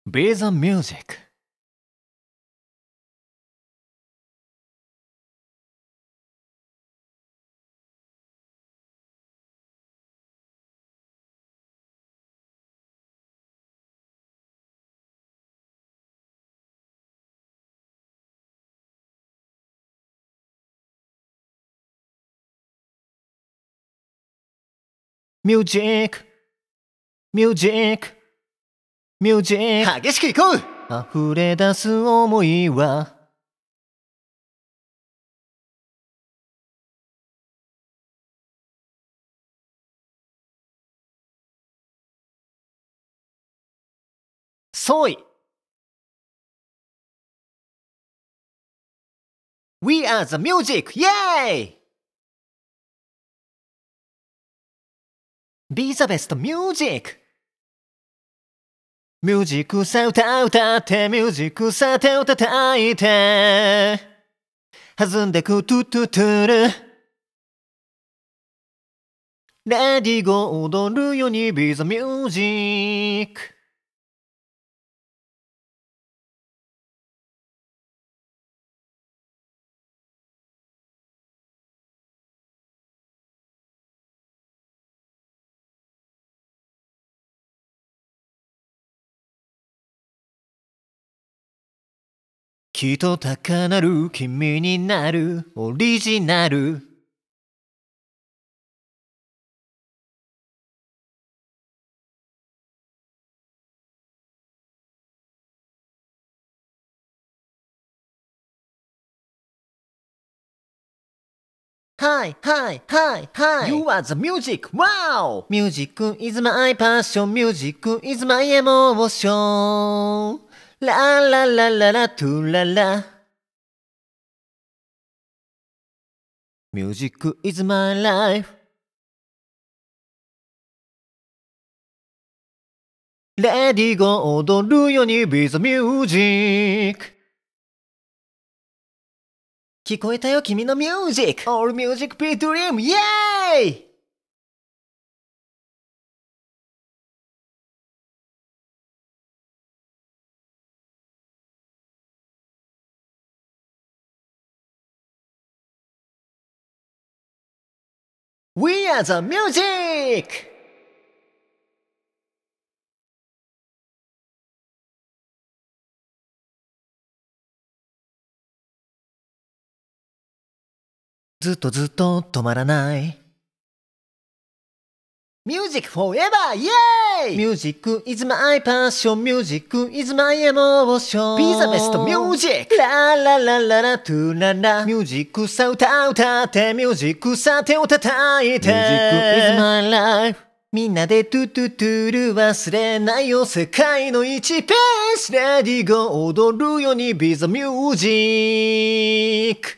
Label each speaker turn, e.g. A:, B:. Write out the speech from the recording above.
A: Be the music. Music, music, music
B: 激しくいこう。
A: 溢れ出す想いはソイ
B: We are the music! イェーイ
A: Be the best music ミュージックさ歌ってミュージックさ手を叩いて弾んでくトゥトゥトゥルレディゴ踊るように Be the musicきっと高鳴る君になるオリジナルはいはいはいはい
B: You are the music! Wow!
A: Music is my passion Music is my emotion ラララララトゥララ Music is my life レディゴ踊るように Be the music 聞こえたよ君のミュージック
B: All music be dream! イェーイ We are the music!
A: ずっとずっと止まらない
B: Music forever! イェーイ
A: Music is my passion Music is my emotion
B: Be the best music!
A: ラララララトゥララミュージックさ歌ってミュージックさ手を叩いて Music is my life みんなでトゥトゥトゥル忘れないよ世界の1ペースレディゴ踊るように Be the music